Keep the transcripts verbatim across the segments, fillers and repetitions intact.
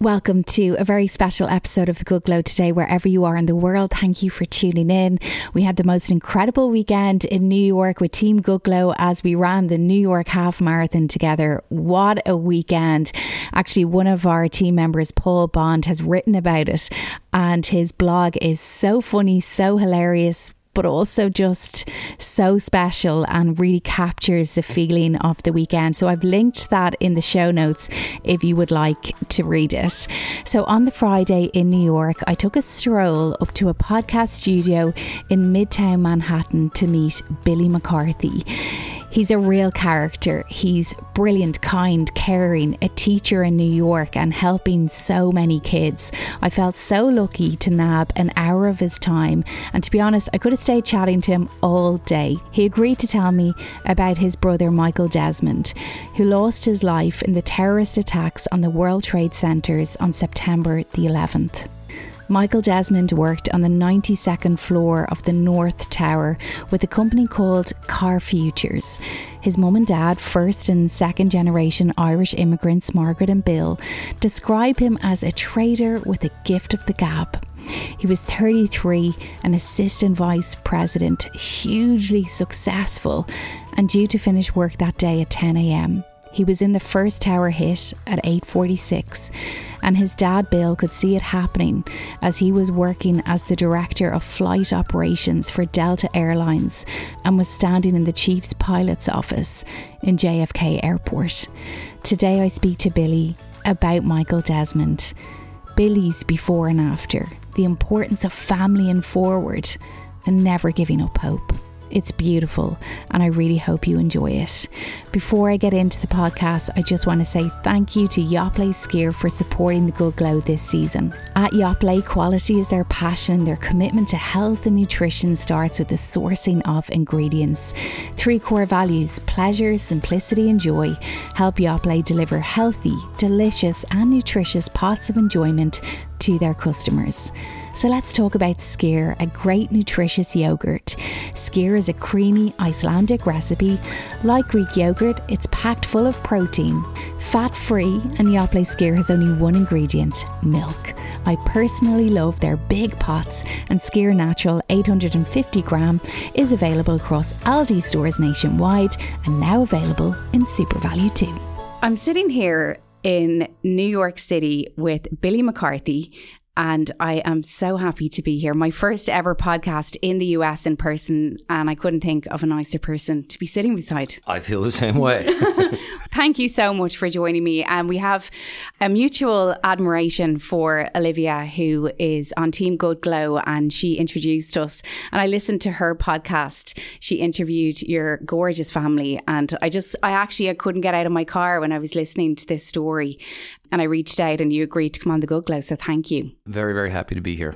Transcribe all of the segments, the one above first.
Welcome to a very special episode of The Good Glow today, wherever you are in the world. Thank you for tuning in. We had the most incredible weekend in New York with Team Good Glow as we ran the New York Half Marathon together. What a weekend. Actually, one of our team members, Paul Bond, has written about it, and his blog is so funny, so hilarious, but also just so special and really captures the feeling of the weekend. So I've linked that in the show notes if you would like to read it. So on the Friday in New York, I took a stroll up to a podcast studio in Midtown Manhattan to meet Billy McCarthy. He's a real character. He's brilliant, kind, caring, a teacher in New York and helping so many kids. I felt so lucky to nab an hour of his time, and to be honest, I could have stayed chatting to him all day. He agreed to tell me about his brother Michael Desmond, who lost his life in the terrorist attacks on the World Trade Centers on September the eleventh. Michael Desmond worked on the ninety-second floor of the North Tower with a company called Car Futures. His mum and dad, first and second generation Irish immigrants, Margaret and Bill, describe him as a trader with a gift of the gab. He was thirty-three, an assistant vice president, hugely successful, and due to finish work that day at ten a.m. He was in the first tower hit at eight forty-six, and his dad Bill could see it happening as he was working as the director of flight operations for Delta Airlines and was standing in the chief's pilot's office in J F K Airport. Today I speak to Billy about Michael Desmond, Billy's before and after, the importance of family and forward, and never giving up hope. It's beautiful, and I really hope you enjoy it. Before I get into the podcast, I just want to say thank you to Yoplait Skier for supporting The Good Glow this season. At Yoplait, quality is their passion. Their commitment to health and nutrition starts with the sourcing of ingredients. Three core values, pleasure, simplicity and joy, help Yoplait deliver healthy, delicious and nutritious pots of enjoyment to their customers. So let's talk about Skyr, a great nutritious yogurt. Skyr is a creamy Icelandic recipe. Like Greek yogurt, it's packed full of protein, fat-free, and Yoplait Skyr has only one ingredient, milk. I personally love their big pots, and Skyr Natural eight hundred fifty gram is available across Aldi stores nationwide and now available in SuperValu too. I'm sitting here in New York City with Billy McCarthy, and I am so happy to be here. My first ever podcast in the U S in person, and I couldn't think of a nicer person to be sitting beside. I feel the same way. Thank you so much for joining me. And we have a mutual admiration for Olivia, who is on Team Good Glow, and she introduced us. And I listened to her podcast. She interviewed your gorgeous family, and I just, I actually, I couldn't get out of my car when I was listening to this story. And I reached out and you agreed to come on The Good Glow. So thank you. Very, very happy to be here.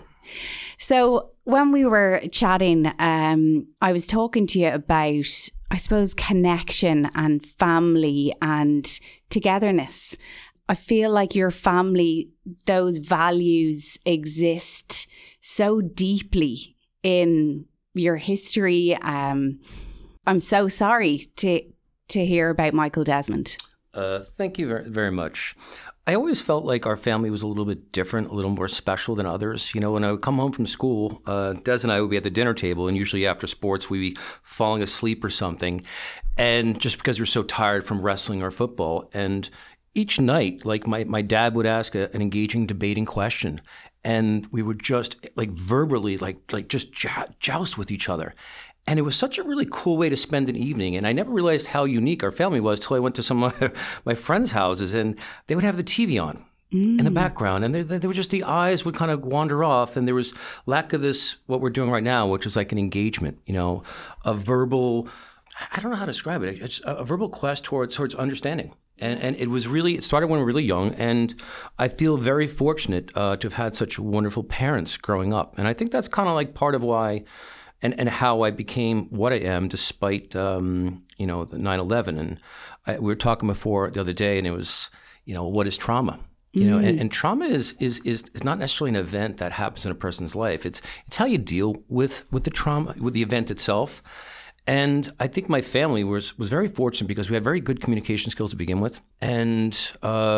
So when we were chatting, um, I was talking to you about, I suppose, connection and family and togetherness. I feel like your family, those values exist so deeply in your history. Um, I'm so sorry to to hear about Michael Desmond. Uh, thank you very, very much. I always felt like our family was a little bit different, a little more special than others. You know, when I would come home from school, uh, Des and I would be at the dinner table, and usually after sports, we'd be falling asleep or something. And just because we're so tired from wrestling or football. And each night, like my, my dad would ask a, an engaging, debating question. And we would just like verbally, like, like just joust with each other. And it was such a really cool way to spend an evening. And I never realized how unique our family was till I went to some of my, my friends' houses, and they would have the T V on mm. in the background. And they, they were just, the eyes would kind of wander off. And there was lack of this, what we're doing right now, which is like an engagement, you know, a verbal, I don't know how to describe it. It's a verbal quest towards, towards understanding. And, and it was really, it started when we were really young. And I feel very fortunate uh, to have had such wonderful parents growing up. And I think that's kind of like part of why And, and how I became what I am despite, um, you know, the nine eleven. And I, we were talking before the other day, and it was, you know, what is trauma? You know, mm-hmm. and, and trauma is, is is is not necessarily an event that happens in a person's life. It's it's how you deal with, with the trauma, with the event itself. And I think my family was was very fortunate because we had very good communication skills to begin with. And, uh,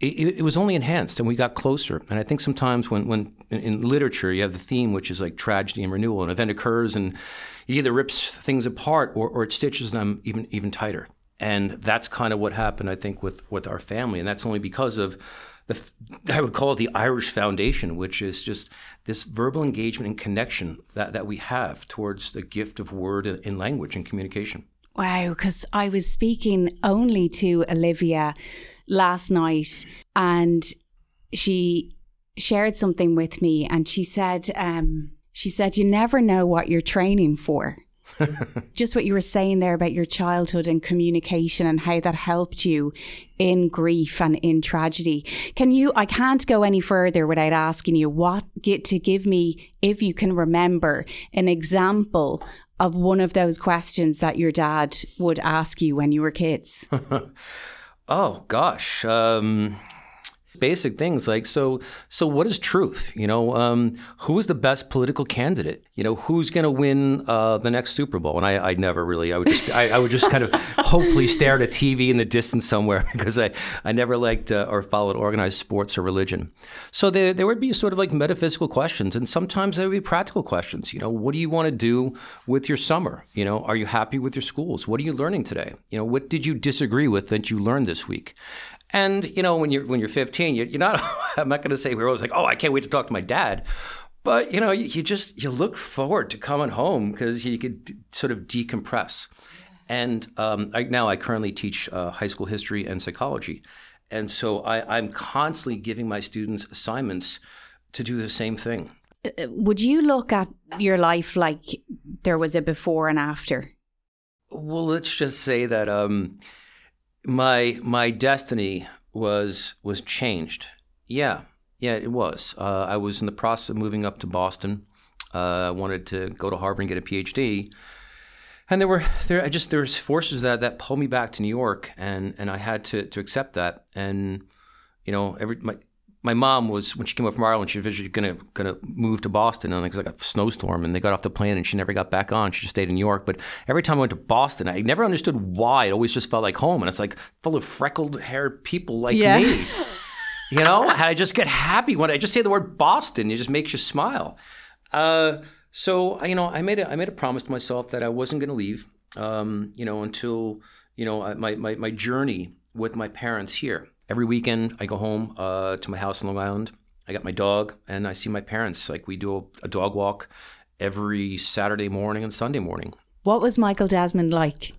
it, it was only enhanced, and we got closer. And I think sometimes when, when in literature you have the theme, which is like tragedy and renewal, an event occurs and it either rips things apart or, or it stitches them even even tighter. And that's kind of what happened, I think, with, with our family. And that's only because of the, I would call it the Irish foundation, which is just this verbal engagement and connection that, that we have towards the gift of word in language and communication. Wow, because I was speaking only to Olivia last night, and she shared something with me, and she said, um, she said, you never know what you're training for. Just what you were saying there about your childhood and communication and how that helped you in grief and in tragedy. Can you, I can't go any further without asking you what get to give me, if you can remember, an example of one of those questions that your dad would ask you when you were kids. Oh, gosh. Um, basic things like, so so what is truth? You know, um, who is the best political candidate? You know, who's going to win uh, the next Super Bowl? And I, I never really, I would just, I, I would just kind of hopefully stare at a T V in the distance somewhere because I, I never liked uh, or followed organized sports or religion. So there, there would be sort of like metaphysical questions, and sometimes there would be practical questions. You know, what do you want to do with your summer? You know, are you happy with your schools? What are you learning today? You know, what did you disagree with that you learned this week? And, you know, when you're when you're fifteen, you're, you're not, I'm not going to say we're always like, oh, I can't wait to talk to my dad. But, you know, you, you just, you look forward to coming home because you could d- sort of decompress. And um, I, now I currently teach uh, high school history and psychology. And so I, I'm constantly giving my students assignments to do the same thing. Would you look at your life like there was a before and after? Well, let's just say that um, my my destiny was was changed. Yeah, yeah, it was. Uh, I was in the process of moving up to Boston. Uh, I wanted to go to Harvard and get a P H D. And there were there I just there was forces that, that pulled me back to New York, and, and I had to, to accept that. And you know, every my my mom was, when she came up from Ireland, she was originally gonna gonna move to Boston, and it was like a snowstorm, and they got off the plane, and she never got back on. She just stayed in New York. But every time I went to Boston, I never understood why. It always just felt like home, and it's like full of freckled haired people like yeah. me. You know, and I just get happy when I just say the word Boston. It just makes you smile. Uh, So, you know, I made a I made a promise to myself that I wasn't going to leave, um, you know, until, you know, my, my, my journey with my parents here. Every weekend I go home uh, to my house in Long Island. I got my dog and I see my parents. Like we do a, a dog walk every Saturday morning and Sunday morning. What was Michael Desmond like?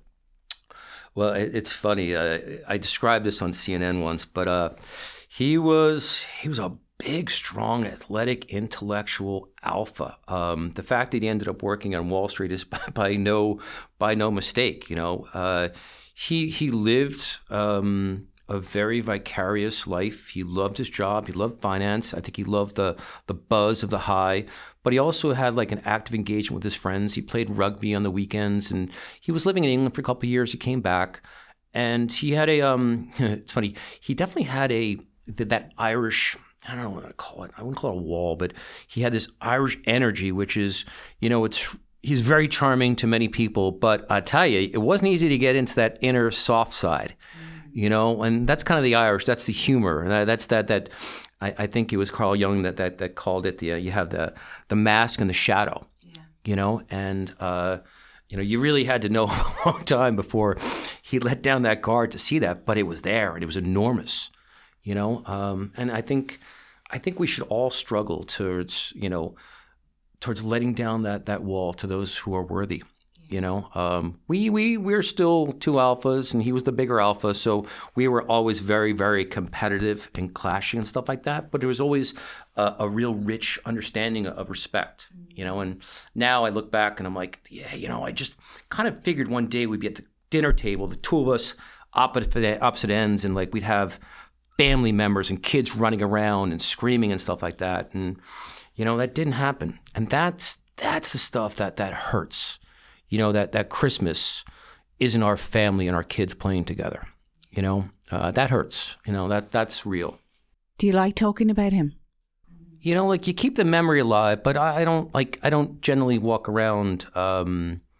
Well, it, it's funny. Uh, I described this on C N N once, but uh, he was he was a big, strong, athletic, intellectual alpha. Um, the fact that he ended up working on Wall Street is by, by no by no mistake. You know, uh, he he lived um, a very vicarious life. He loved his job. He loved finance. I think he loved the the buzz of the high. But he also had like an active engagement with his friends. He played rugby on the weekends, and he was living in England for a couple of years. He came back, and he had a. Um, it's funny. He definitely had a that Irish. I don't know what I call it. I wouldn't call it a wall, but he had this Irish energy, which is, you know, it's he's very charming to many people. But I tell you, it wasn't easy to get into that inner soft side, you know, and that's kind of the Irish. That's the humor. And that's that that I, I think it was Carl Jung that that, that called it the uh, you have the the mask and the shadow, yeah. you know, and uh, you know, you really had to know a long time before he let down that guard to see that. But it was there, and it was enormous. You know, um, and I think, I think we should all struggle towards, you know, towards letting down that, that wall to those who are worthy. You know, um, we we we're still two alphas, and he was the bigger alpha, so we were always very very competitive and clashing and stuff like that. But there was always a, a real rich understanding of respect. You know, and now I look back and I'm like, yeah, you know, I just kind of figured one day we'd be at the dinner table, the two of us opposite opposite ends, and like we'd have family members and kids running around and screaming and stuff like that. And, you know, that didn't happen. And that's that's the stuff that, that hurts. You know, that, that Christmas isn't our family and our kids playing together. You know, uh, that hurts. You know, that that's real. Do you like talking about him? You know, like you keep the memory alive, but I, I don't like, I don't generally walk around, um,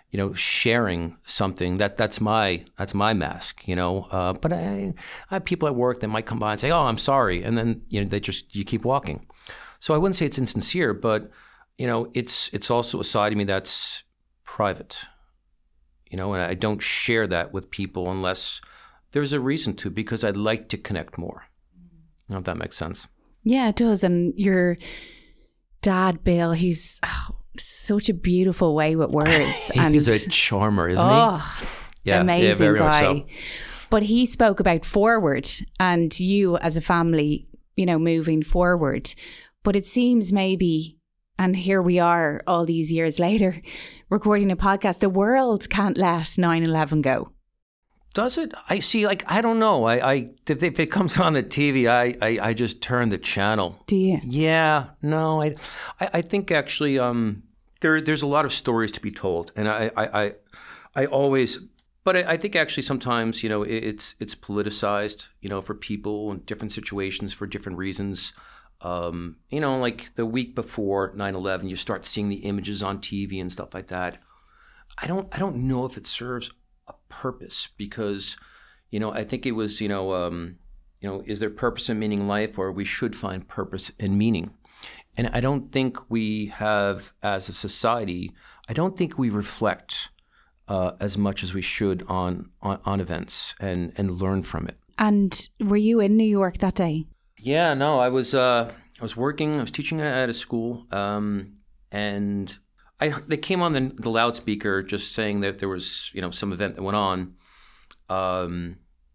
you know, sharing something that that's my that's my mask, you know. Uh, but I, I have people at work that might come by and say, "Oh, I'm sorry," and then you know they just you keep walking. So I wouldn't say it's insincere, but you know, it's it's also a side of me that's private, you know, and I don't share that with people unless there's a reason to, because I'd like to connect more. I don't know if that makes sense. Yeah, it does. And your dad, Bill, he's. Oh, such a beautiful way with words. And he's a charmer, isn't oh, he? Yeah, amazing yeah, very guy. much so. But he spoke about forward and you as a family, you know, moving forward. But it seems maybe, and here we are all these years later, recording a podcast, the world can't let nine eleven go. Does it? I see, like, I don't know. I, I if it comes on the T V, I, I, I just turn the channel. Do you? Yeah. No, I I, I think actually um, there there's a lot of stories to be told. And I, I, I, I always, but I, I think actually sometimes, you know, it, it's it's politicized, you know, for people in different situations for different reasons. Um, you know, like the week before nine eleven, you start seeing the images on T V and stuff like that. I don't I don't know if it serves a purpose, because, you know, I think it was, you know, um, you know, is there purpose and meaning in life, or we should find purpose and meaning? And I don't think we have, as a society, I don't think we reflect uh, as much as we should on, on, on events and, and learn from it. And were you in New York that day? Yeah, no, I was uh, I was working, I was teaching at a school, um, and I, they came on the, the loudspeaker just saying that there was, you know, some event that went on. Um,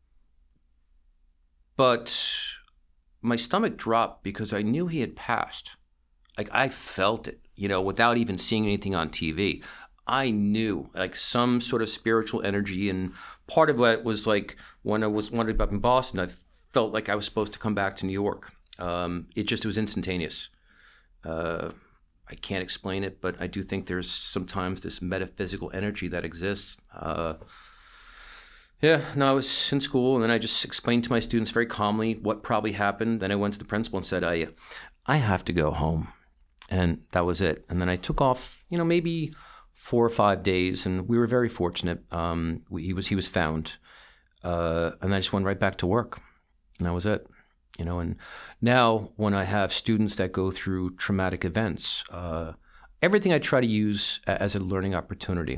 but my stomach dropped because I knew he had passed. Like, I felt it, you know, without even seeing anything on T V. I knew, like, some sort of spiritual energy. And part of it was, like, when I was wanted up in Boston, I felt like I was supposed to come back to New York. Um, it just it was instantaneous. Uh I can't explain it, but I do think there's sometimes this metaphysical energy that exists. Uh, yeah, no, I was in school, and then I just explained to my students very calmly what probably happened. Then I went to the principal and said, I, I have to go home. And that was it. And then I took off, you know, maybe four or five days, and we were very fortunate. Um, we, he was he was found. Uh, and I just went right back to work, and that was it. You know, and now when I have students that go through traumatic events, uh, everything I try to use as a learning opportunity,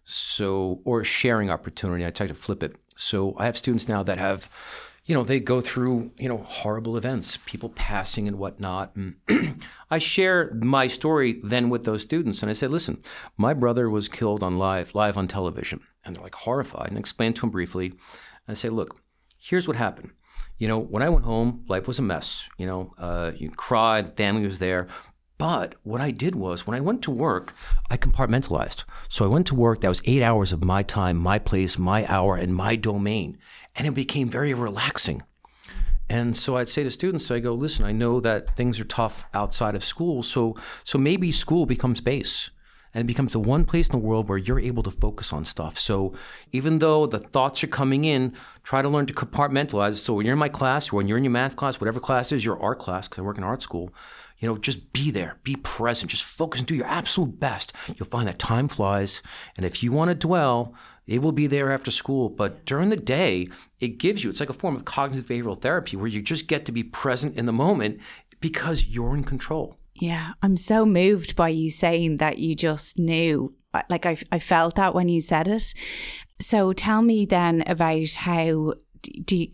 so or a sharing opportunity. I try to flip it. So I have students now that have, you know, they go through, you know, horrible events, people passing and whatnot. And I share my story then with those students, and I say, listen, my brother was killed on live, live on television, and they're like horrified. And I explain to them briefly, and I say, look, here's what happened. You know, when I went home, life was a mess. You know, uh, you cried, family was there. But what I did was, when I went to work, I compartmentalized. So I went to work, that was eight hours of my time, my place, my hour, and my domain. And it became very relaxing. And so I'd say to students, I go, listen, I know that things are tough outside of school, so so maybe school becomes base. And it becomes the one place in the world where you're able to focus on stuff. So even though the thoughts are coming in, try to learn to compartmentalize. So when you're in my class, or when you're in your math class, whatever class is, your art class, because I work in art school, you know, just be there, be present, just focus and do your absolute best. You'll find that time flies. And if you want to dwell, it will be there after school. But during the day, it gives you, it's like a form of cognitive behavioral therapy where you just get to be present in the moment because you're in control. Yeah, I'm so moved by you saying that you just knew. Like, I, I felt that when you said it. So tell me then about how do you,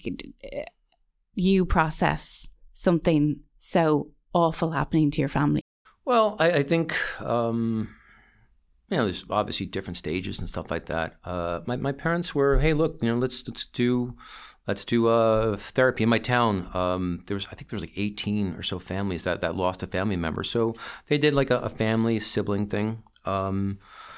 you process something so awful happening to your family? Well, I, I think, um, you know, there's obviously different stages and stuff like that. Uh, my, my parents were, hey, look, you know, let's let's do... Let's do uh, therapy in my town. Um, there was, I think there was like eighteen or so families that, that lost a family member. So they did like a, a family sibling thing. Um,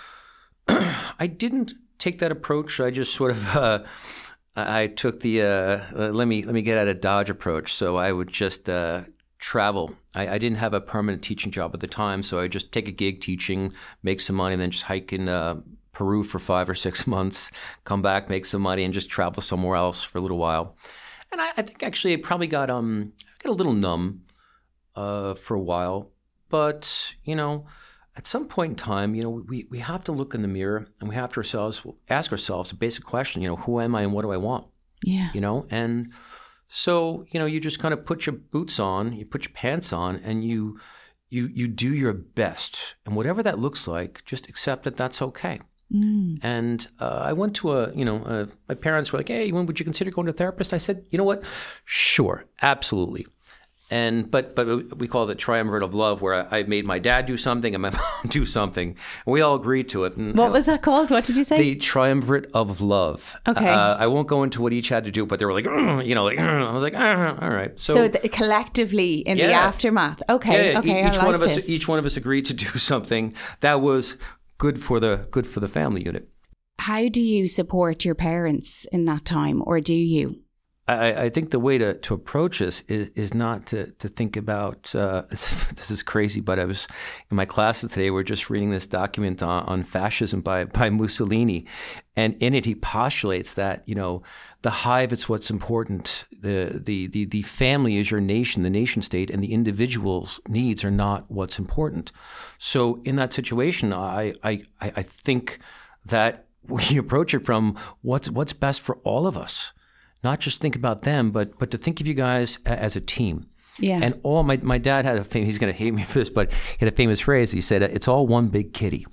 I didn't take that approach. I just sort of, uh, I took the uh, let me let me get out of Dodge approach. So I would just uh, travel. I, I didn't have a permanent teaching job at the time, so I just take a gig teaching, make some money, and then just hike in uh, Peru for five or six months, come back, make some money, and just travel somewhere else for a little while. And I, I think actually it probably got um I got a little numb uh, for a while, but you know, at some point in time, you know, we, we have to look in the mirror and we have to ourselves ask ourselves a basic question, you know, who am I and what do I want? Yeah. You know, and so, you know, you just kind of put your boots on, you put your pants on, and you you you do your best. And whatever that looks like, just accept that that's okay. Mm. And uh, I went to a, you know, uh, my parents were like, hey, when would you consider going to a therapist? I said, you know what? Sure, absolutely. And but but we call it the triumvirate of love, where I, I made my dad do something and my mom do something, and we all agreed to it. And, what was that called? What did you say? The triumvirate of love. Okay. Uh, I won't go into what each had to do, but they were like, you know, like I was like, all right. So, so the, collectively in yeah. the aftermath. Okay. Yeah, okay. Each I like one of this. us, each one of us agreed to do something that was good for the good for the family unit. How do you support your parents in that time, or do you? I, I think the way to, to approach this is, is not to, to think about, uh, this is crazy, but I was in my classes today, we're just reading this document on, on fascism by, by Mussolini. And in it, he postulates that, you know, the hive, it's what's important. The, the, the, the family is your nation, the nation state, and the individual's needs are not what's important. So in that situation, I, I, I think that we approach it from what's, what's best for all of us. Not just think about them, but but to think of you guys as a team. Yeah. And all my my dad had a famous, he's going to hate me for this, but he had a famous phrase. He said, "It's all one big kitty."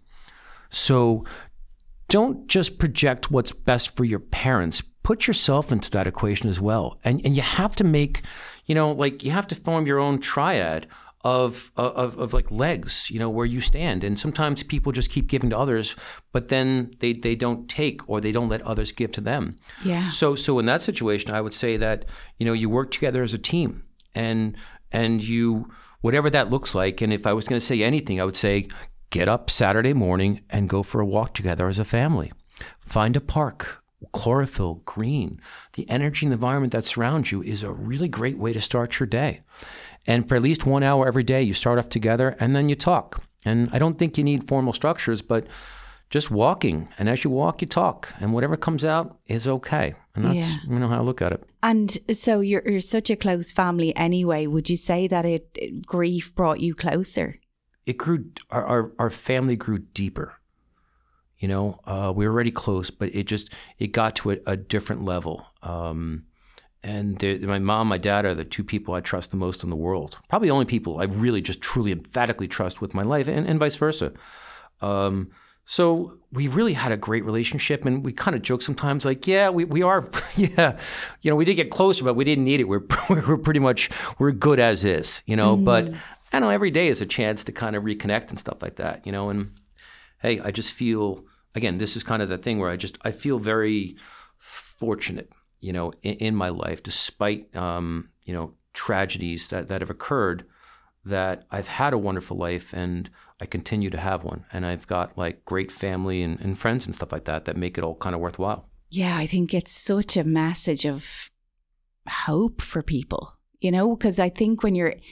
So don't just project what's best for your parents. Put yourself into that equation as well. And and you have to make, you know, like you have to form your own triad of of of like legs, you know, where you stand. And sometimes people just keep giving to others, but then they, they don't take, or they don't let others give to them. Yeah. So so in that situation, I would say that, you know, you work together as a team, and and you, whatever that looks like. And if I was going to say anything, I would say, get up Saturday morning and go for a walk together as a family. Find a park, chlorophyll, green. The energy and the environment that surrounds you is a really great way to start your day. And for at least one hour every day, you start off together and then you talk. And I don't think you need formal structures, but just walking. And as you walk, you talk. And whatever comes out is okay. And that's, yeah. you know, how I look at it. And so you're, you're such a close family anyway. Would you say that it, it grief brought you closer? It grew, our, our, our family grew deeper. You know, uh, we were already close, but it just, it got to a, a different level. Um And my mom, my dad are the two people I trust the most in the world. Probably the only people I really just truly emphatically trust with my life, and, and vice versa. Um, so we really had a great relationship, and we kind of joke sometimes like, yeah, we, we are, yeah, you know, we did get closer, but we didn't need it. We're, we're pretty much, we're good as is, you know, mm. but I know every day is a chance to kind of reconnect and stuff like that, you know, and hey, I just feel, again, this is kind of the thing where I just, I feel very fortunate, you know, in, in my life, despite, um, you know, tragedies that, that have occurred, that I've had a wonderful life and I continue to have one. And I've got like great family and, and friends and stuff like that that make it all kind of worthwhile. Yeah, I think it's such a message of hope for people, you know, because I think when you're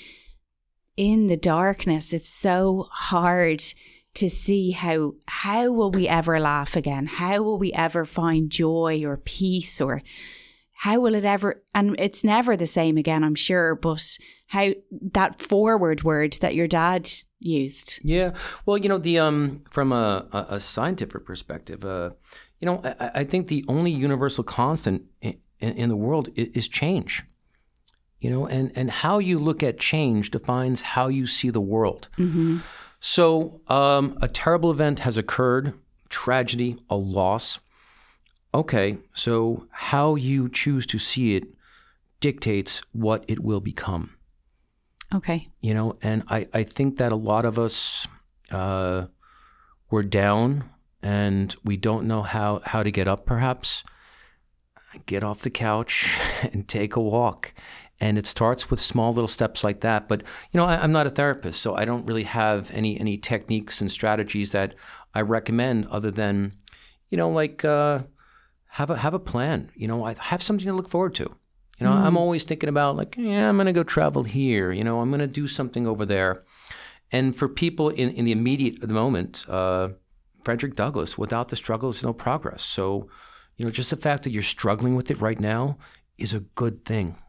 in the darkness, it's so hard to see how, how will we ever laugh again? How will we ever find joy or peace, or how will it ever, and it's never the same again, I'm sure, but how that forward word that your dad used. Yeah. Well, you know, the um from a, a, a scientific perspective, uh, you know, I, I think the only universal constant in, in, in the world is, is change. You know, and, and how you look at change defines how you see the world. Mm-hmm. So um, a terrible event has occurred, tragedy, a loss. Okay, so how you choose to see it dictates what it will become. Okay. You know, and I, I think that a lot of us, uh, we're down and we don't know how, how to get up perhaps. Get off the couch and take a walk. And it starts with small little steps like that. But, you know, I, I'm not a therapist, so I don't really have any any techniques and strategies that I recommend other than, you know, like uh, have a have a plan. You know, I have something to look forward to. You know, mm. I'm always thinking about like, yeah, I'm going to go travel here. You know, I'm going to do something over there. And for people in, in the immediate moment, uh, Frederick Douglass, without the struggle, there's no progress. So, you know, just the fact that you're struggling with it right now is a good thing.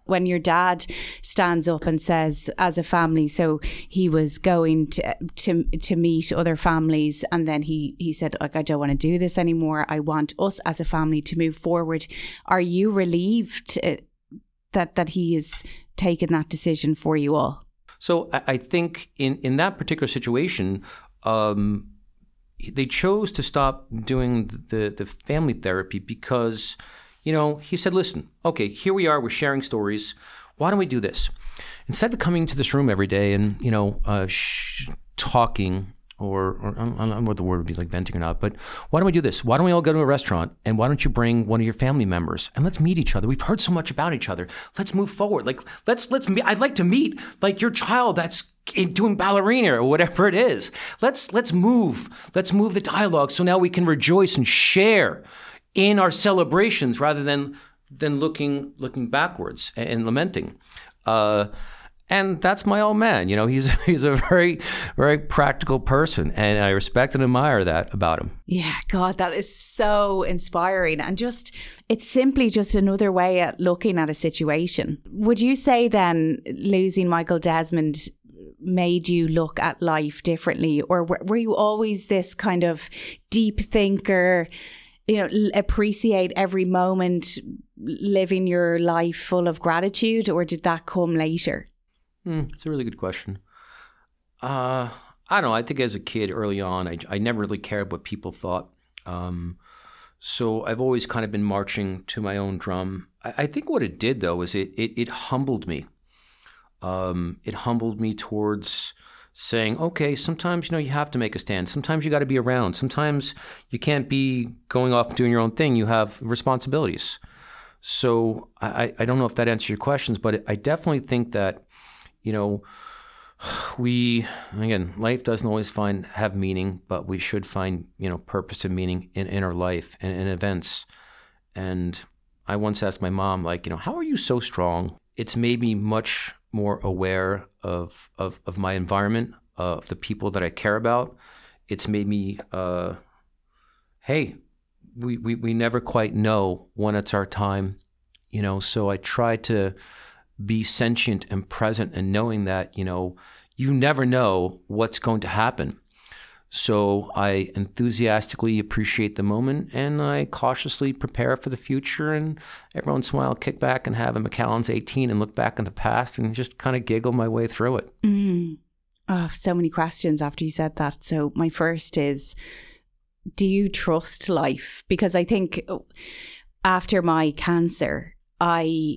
when your dad stands up and says, as a family, so he was going to to, to meet other families, and then he, he said, like, I don't want to do this anymore. I want us as a family to move forward. Are you relieved uh, that, that he has taken that decision for you all? So I, I think in, in that particular situation, um, they chose to stop doing the, the family therapy because, you know, he said, listen, okay, here we are, we're sharing stories. Why don't we do this? Instead of coming to this room every day and, you know, uh, sh- talking or, or I don't know what the word would be, like venting or not, but why don't we do this? Why don't we all go to a restaurant and why don't you bring one of your family members and let's meet each other? We've heard so much about each other. Let's move forward. Like, let's, let's, meet. I'd like to meet like your child that's doing ballerina or whatever it is. Let's, let's move. Let's move the dialogue so now we can rejoice and share in our celebrations rather than than looking looking backwards and, and lamenting. Uh, and that's my old man. You know, he's he's a very, very practical person, and I respect and admire that about him. Yeah, God, that is so inspiring. And just, it's simply just another way at looking at a situation. Would you say then losing Michael Desmond made you look at life differently? Or were you always this kind of deep thinker, you know, appreciate every moment, living your life full of gratitude, or did that come later? Mm, it's a really good question. Uh, I don't know. I think as a kid early on, I, I never really cared what people thought. Um, so I've always kind of been marching to my own drum. I, I think what it did, though, is it it, it humbled me. Um, it humbled me towards saying, okay, sometimes, you know, you have to make a stand. Sometimes you got to be around. Sometimes you can't be going off and doing your own thing. You have responsibilities. So I, I don't know if that answers your questions, but I definitely think that, you know, we, again, life doesn't always find have meaning, but we should find, you know, purpose and meaning in, in our life and in events. And I once asked my mom, like, you know, how are you so strong? It's made me much more aware of, of, of my environment, of the people that I care about. It's made me, uh, hey, we, we, we never quite know when it's our time, you know, so I try to be sentient and present and knowing that, you know, you never know what's going to happen. So I enthusiastically appreciate the moment and I cautiously prepare for the future, and every once in a while I'll kick back and have a Macallan's eighteen and look back in the past and just kind of giggle my way through it. Mm. Oh, so many questions after you said that. So my first is, do you trust life? Because I think after my cancer, I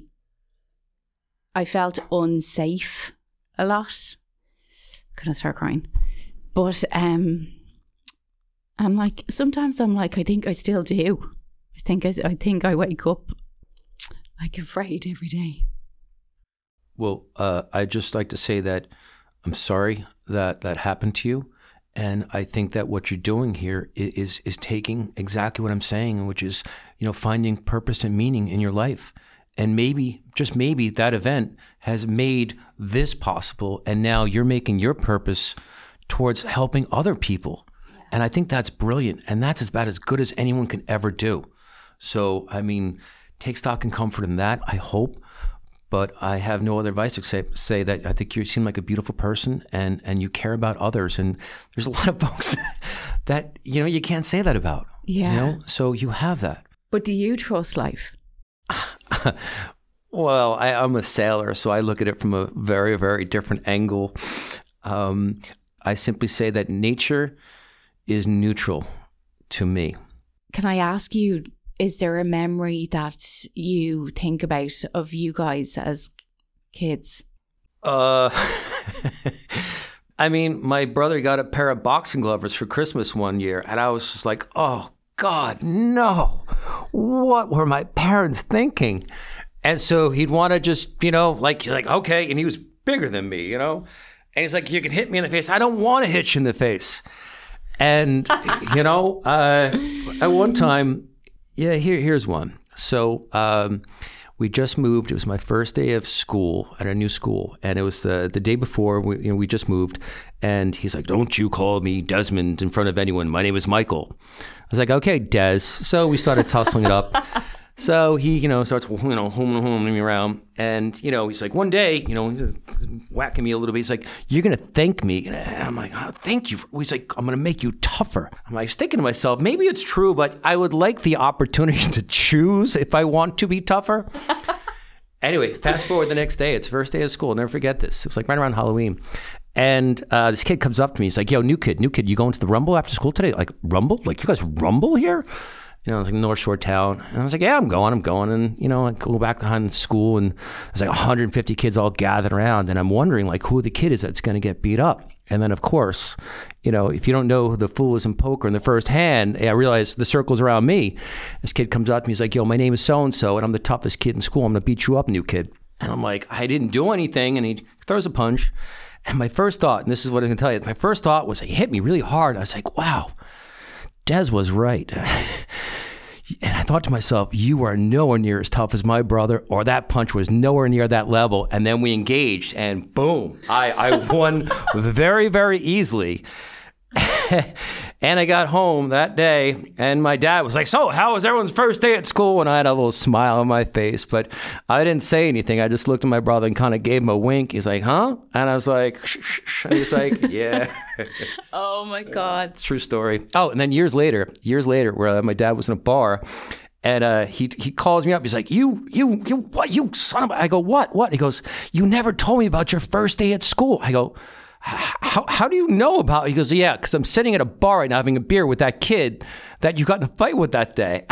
I felt unsafe a lot. I'm gonna start crying. But um, I'm like, sometimes I'm like, I think I still do. I think I, I think I wake up like afraid every day. Well, uh, I'd just like to say that I'm sorry that that happened to you. And I think that what you're doing here is is taking exactly what I'm saying, which is, you know, finding purpose and meaning in your life. And maybe, just maybe, that event has made this possible. And now you're making your purpose towards helping other people. And I think that's brilliant. And that's about as good as anyone can ever do. So, I mean, take stock and comfort in that, I hope. But I have no other advice except say that I think you seem like a beautiful person and, and you care about others. And there's a lot of folks that, that, you know, you can't say that about. Yeah. You know? So you have that. But do you trust life? Well, I, I'm a sailor, so I look at it from a very, very different angle. Um, I simply say that nature is neutral to me. Can I ask you, is there a memory that you think about of you guys as kids? Uh, I mean, my brother got a pair of boxing gloves for Christmas one year, and I was just like, oh, God, no. What were my parents thinking? And so he'd want to just, you know, like, like, okay, and he was bigger than me, you know? And he's like, you can hit me in the face. I don't want to hit you in the face. And, you know, uh, at one time, yeah, here, here's one. So um, we just moved. It was my first day of school at our new school. And it was the, the day before we, you know, we just moved. And he's like, don't you call me Desmond in front of anyone. My name is Michael. I was like, okay, Des. So we started tussling it up. So he, you know, starts, you know, homing, homing me around. And, you know, he's like, one day, you know, he's whacking me a little bit. He's like, you're going to thank me. And I'm like, oh, thank you. He's like, I'm going to make you tougher. I'm like, I was thinking to myself, maybe it's true, but I would like the opportunity to choose if I want to be tougher. Anyway, fast forward the next day. It's the first day of school. I'll never forget this. It was like right around Halloween. And uh, this kid comes up to me. He's like, yo, new kid, new kid, you going to the Rumble after school today? Like, Rumble? Like, you guys Rumble here? You know, it's like North Shore town. And I was like, yeah, I'm going, I'm going. And, you know, I go back behind school and there's like one hundred fifty kids all gathered around. And I'm wondering, like, who the kid is that's going to get beat up. And then, of course, you know, if you don't know who the fool is in poker in the first hand, I realize the circle's around me. This kid comes up to me. He's like, yo, my name is so-and-so, and I'm the toughest kid in school. I'm going to beat you up, new kid. And I'm like, I didn't do anything. And he throws a punch. And my first thought, and this is what I can tell you, my first thought was, he hit me really hard. I was like, wow, Des was right. And I thought to myself, you are nowhere near as tough as my brother, or that punch was nowhere near that level. And then we engaged, and boom, I, I won very, very easily. And I got home that day, and my dad was like, so how was everyone's first day at school? And I had a little smile on my face, but I didn't say anything. I just looked at my brother and kind of gave him a wink. He's like, huh? And I was like, shh, shh, shh. He's like, yeah. Oh, my God. It's a true story. Oh, and then years later, years later, where my dad was in a bar, and uh, he he calls me up. He's like, you, you, you, what, you son of a... I go, what, what? He goes, you never told me about your first day at school. I go, How how do you know about it? He goes, yeah, because I'm sitting at a bar right now having a beer with that kid that you got in a fight with that day.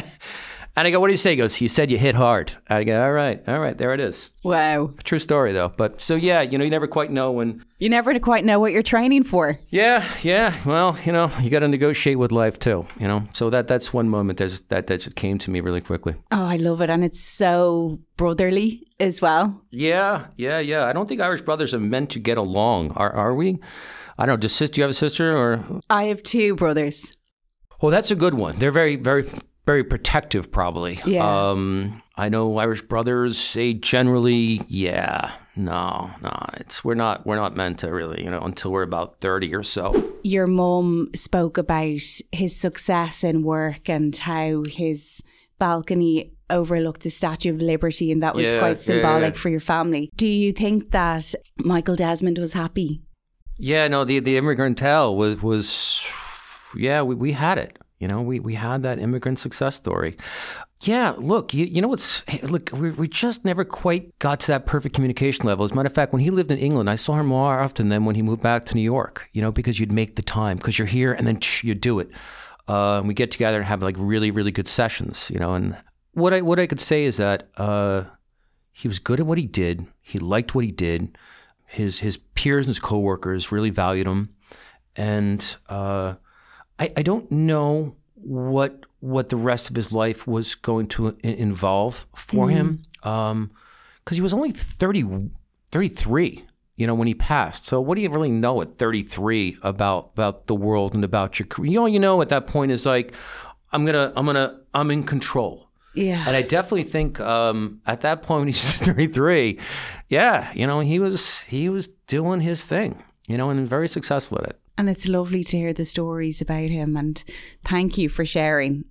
And I go, what do you say? He goes, he said you hit hard. I go, all right, all right, there it is. Wow. True story, though. But so, yeah, you know, you never quite know when... You never quite know what you're training for. Yeah, yeah. Well, you know, you got to negotiate with life, too, you know. So that that's one moment that, that, that just came to me really quickly. Oh, I love it. And it's so brotherly as well. Yeah, yeah, yeah. I don't think Irish brothers are meant to get along. Are are we? I don't know. Does, do you have a sister or? I have two brothers. Well, that's a good one. They're very, very, very protective, probably. Yeah. Um, I know Irish brothers, they generally, yeah, no, no. It's we're not we're not meant to really, you know, until we're about thirty or so. Your mum spoke about his success in work and how his balcony overlooked the Statue of Liberty, and that was yeah, quite symbolic yeah, yeah. for your family. Do you think that Michael Desmond was happy? Yeah, no, the the immigrant tale was was yeah, we, we had it. You know, we, we had that immigrant success story. Yeah, look, you, you know what's, look, we, we just never quite got to that perfect communication level. As a matter of fact, when he lived in England, I saw him more often than when he moved back to New York, you know, because you'd make the time, because you're here and then tsh, you do it. Uh, and we get together and have like really, really good sessions, you know, and what I, what I could say is that uh, he was good at what he did. He liked what he did. His, his peers and his coworkers really valued him. And, uh, I, I don't know what what the rest of his life was going to I- involve for mm-hmm. him, because um, he was only thirty, thirty-three, you know, when he passed. So what do you really know at thirty-three about about the world and about your career? You know, you know at that point is like, I'm gonna, I'm gonna, I'm in control. Yeah. And I definitely think um, at that point when he's thirty-three, yeah, you know, he was he was doing his thing, you know, and very successful at it. And it's lovely to hear the stories about him. And thank you for sharing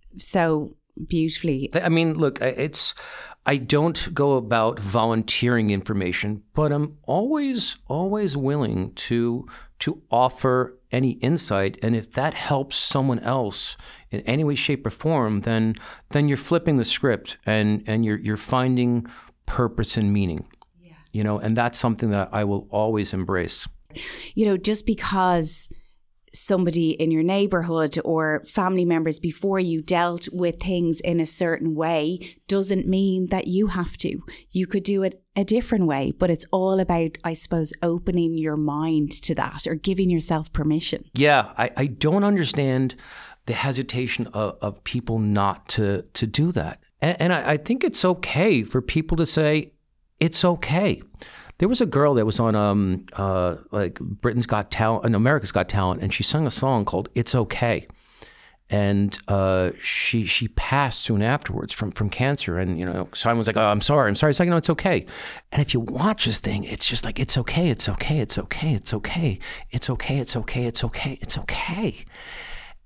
so beautifully. I mean, look, it's I don't go about volunteering information, but I'm always, always willing to to offer any insight. And if that helps someone else in any way, shape, or form, then then you're flipping the script and, and you're you're finding purpose and meaning. Yeah. You know, and that's something that I will always embrace. You know, just because somebody in your neighborhood or family members before you dealt with things in a certain way doesn't mean that you have to. You could do it a different way, but it's all about, I suppose, opening your mind to that or giving yourself permission. Yeah, I, I don't understand the hesitation of, of people not to, to do that. And, and I, I think it's okay for people to say, it's okay. There was a girl that was on um uh like Britain's Got Talent and America's Got Talent, and she sung a song called "It's Okay," and uh, she she passed soon afterwards from from cancer. And you know, Simon was like, "Oh, I'm sorry, I'm sorry." It's like, "No, it's okay." And if you watch this thing, it's just like, "It's okay, it's okay, it's okay, it's okay, it's okay, it's okay, it's okay, it's okay."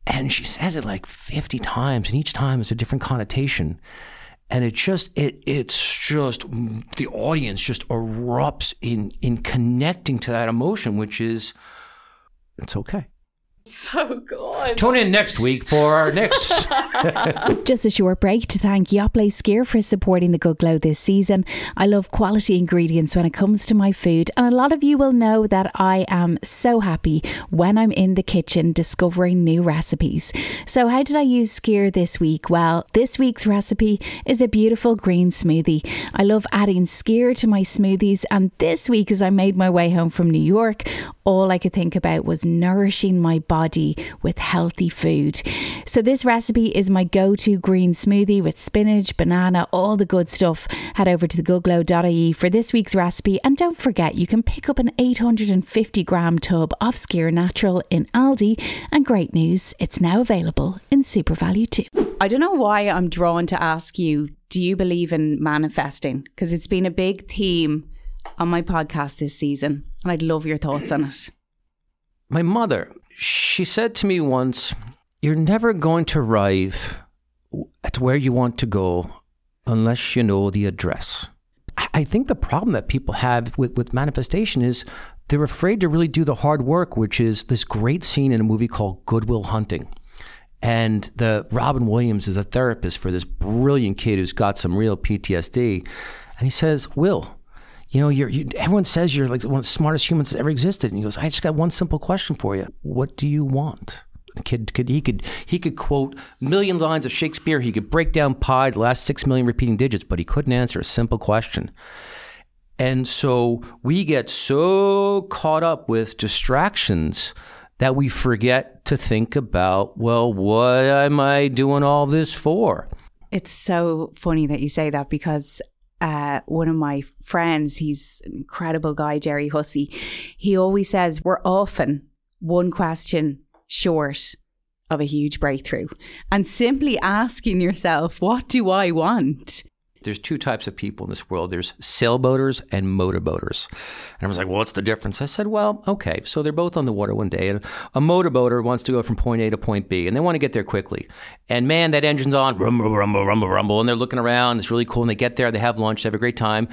And she says it like fifty times, and each time it's a different connotation. And it just, it it's just, the audience just erupts in, in connecting to that emotion, which is, it's okay. So good. Tune in next week for our next. Just a short break to thank Yoplait Skyr for supporting the Good Glow this season. I love quality ingredients when it comes to my food, and a lot of you will know that I am so happy when I'm in the kitchen discovering new recipes. So how did I use Skyr this week? Well, this week's recipe is a beautiful green smoothie. I love adding Skyr to my smoothies, and this week as I made my way home from New York, all I could think about was nourishing my body with healthy food. So this recipe is my go-to green smoothie with spinach, banana, all the good stuff. Head over to the goodglow dot I E for this week's recipe, and don't forget you can pick up an eight hundred fifty gram tub of Skyr Natural in Aldi, and great news, it's now available in SuperValu too. I don't know why I'm drawn to ask you, do you believe in manifesting? Because it's been a big theme on my podcast this season, and I'd love your thoughts on it. My mother, she said to me once, you're never going to arrive at where you want to go unless you know the address. I think the problem that people have with, with manifestation is they're afraid to really do the hard work, which is this great scene in a movie called Good Will Hunting. And the Robin Williams is a therapist for this brilliant kid who's got some real P T S D. And he says, Will, you know, you're, you, everyone says you're like one of the smartest humans that ever existed. And he goes, I just got one simple question for you. What do you want? The kid could, he could, he could quote million lines of Shakespeare. He could break down pi, the last six million repeating digits, but he couldn't answer a simple question. And so we get so caught up with distractions that we forget to think about, well, what am I doing all this for? It's so funny that you say that, because Uh, one of my friends, he's an incredible guy, Jerry Hussey, he always says we're often one question short of a huge breakthrough. And simply asking yourself, what do I want? There's two types of people in this world. There's sailboaters and motorboaters. And I was like, well, what's the difference? I said, well, okay, so they're both on the water one day. And a motorboater wants to go from point A to point B, and they want to get there quickly. And man, that engine's on, rumble, rumble, rumble, rumble. And they're looking around. It's really cool. And they get there, they have lunch, they have a great time.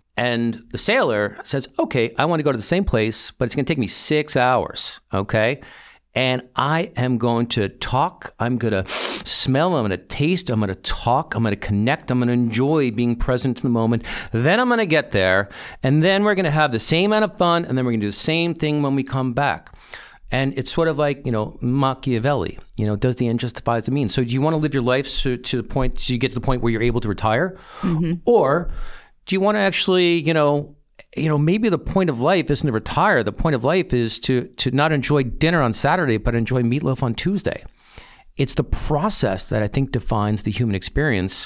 And the sailor says, okay, I want to go to the same place, but it's going to take me six hours, okay? And I am going to talk, I'm going to smell, I'm going to taste, I'm going to talk, I'm going to connect, I'm going to enjoy being present in the moment. Then I'm going to get there, and then we're going to have the same amount of fun, and then we're going to do the same thing when we come back. And it's sort of like, you know, Machiavelli, you know, does the end justify the means? So do you want to live your life to, to the point, so you get to the point where you're able to retire? Mm-hmm. Or do you want to actually, you know, you know, maybe the point of life isn't to retire. The point of life is to to not enjoy dinner on Saturday, but enjoy meatloaf on Tuesday. It's the process that I think defines the human experience,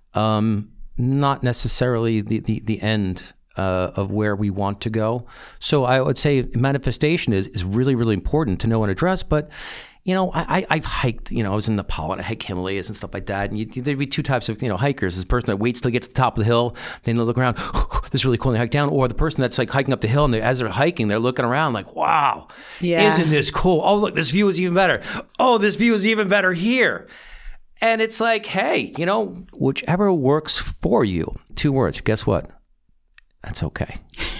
um, not necessarily the, the, the end uh, of where we want to go. So I would say manifestation is, is really, really important to know and address. But, you know, I, I've hiked, you know, I was in Nepal and I hiked Himalayas and stuff like that. And you, there'd be two types of, you know, hikers. This person that waits till they get to the top of the hill, then they look around, this is really cool, and they hike down. Or the person that's like hiking up the hill, and they, as they're hiking, they're looking around like, wow, yeah. Isn't this cool? Oh, look, this view is even better. Oh, this view is even better here. And it's like, hey, you know, whichever works for you. Two words. Guess what? That's okay.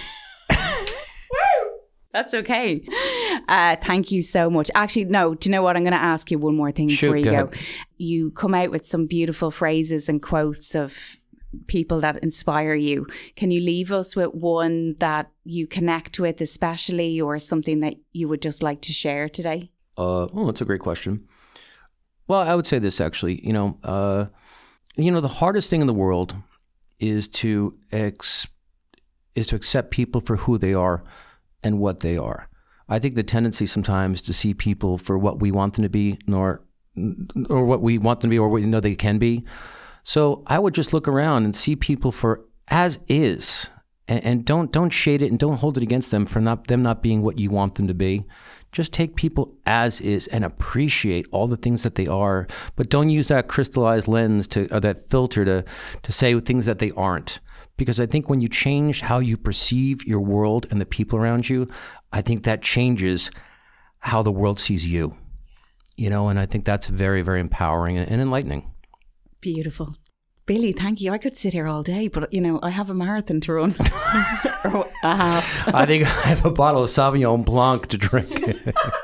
That's okay. Uh, thank you so much. Actually, no, do you know what? I'm going to ask you one more thing Shoot, before you go. go. You come out with some beautiful phrases and quotes of people that inspire you. Can you leave us with one that you connect with especially, or something that you would just like to share today? Uh, oh, that's a great question. Well, I would say this actually, you know, uh, you know, the hardest thing in the world is to ex- is to accept people for who they are and what they are. I think the tendency sometimes to see people for what we want them to be, nor or what we want them to be, or what we know they can be. So I would just look around and see people for as is, and, and don't don't shade it and don't hold it against them for not them not being what you want them to be. Just take people as is and appreciate all the things that they are, but don't use that crystallized lens to or that filter to to say things that they aren't. Because I think when you change how you perceive your world and the people around you, I think that changes how the world sees you. you know, and I think that's very, very empowering and enlightening. Beautiful. Billy, thank you. I could sit here all day, but, you know, I have a marathon to run. or a half. I think I have a bottle of Sauvignon Blanc to drink.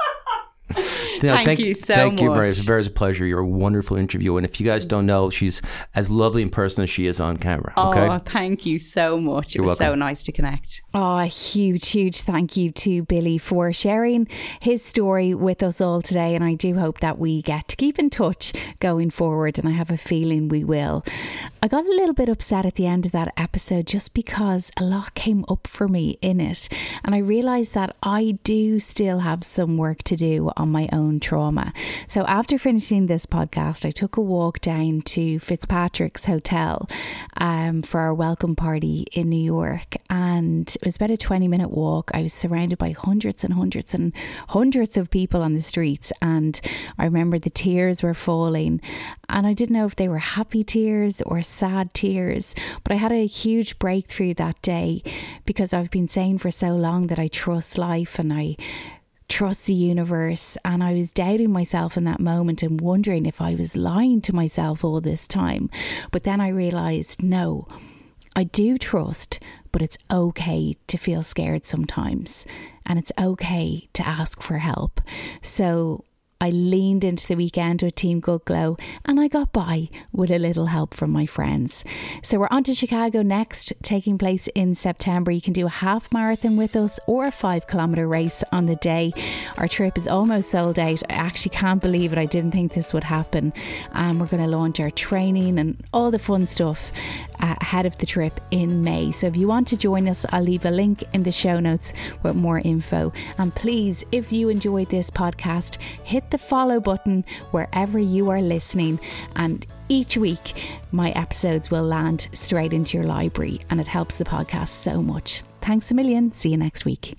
No, thank, thank you so thank much. Thank you, Mary. It's very a pleasure. You're a wonderful interview. And if you guys don't know, she's as lovely in person as she is on camera. Okay? Oh, thank you so much. You're it was welcome. so nice to connect. Oh, a huge, huge thank you to Billy for sharing his story with us all today. And I do hope that we get to keep in touch going forward. And I have a feeling we will. I got a little bit upset at the end of that episode just because a lot came up for me in it. And I realised that I do still have some work to do on my own trauma. So after finishing this podcast, I took a walk down to Fitzpatrick's Hotel um, for our welcome party in New York. And it was about a twenty minute walk. I was surrounded by hundreds and hundreds and hundreds of people on the streets. And I remember the tears were falling. And I didn't know if they were happy tears or sad tears. But I had a huge breakthrough that day because I've been saying for so long that I trust life and I trust the universe, and I was doubting myself in that moment and wondering if I was lying to myself all this time. But then I realised, no, I do trust, but it's okay to feel scared sometimes, and it's okay to ask for help. So I leaned into the weekend with Team Good Glow, and I got by with a little help from my friends. So we're on to Chicago next, taking place in September. You can do a half marathon with us or a five kilometre race on the day. Our trip is almost sold out. I actually can't believe it. I didn't think this would happen. And we're going to launch our training and all the fun stuff uh, ahead of the trip in May. So if you want to join us, I'll leave a link in the show notes with more info. And please, if you enjoyed this podcast, hit the follow button wherever you are listening, and each week my episodes will land straight into your library, and it helps the podcast so much. Thanks a million. See you next week.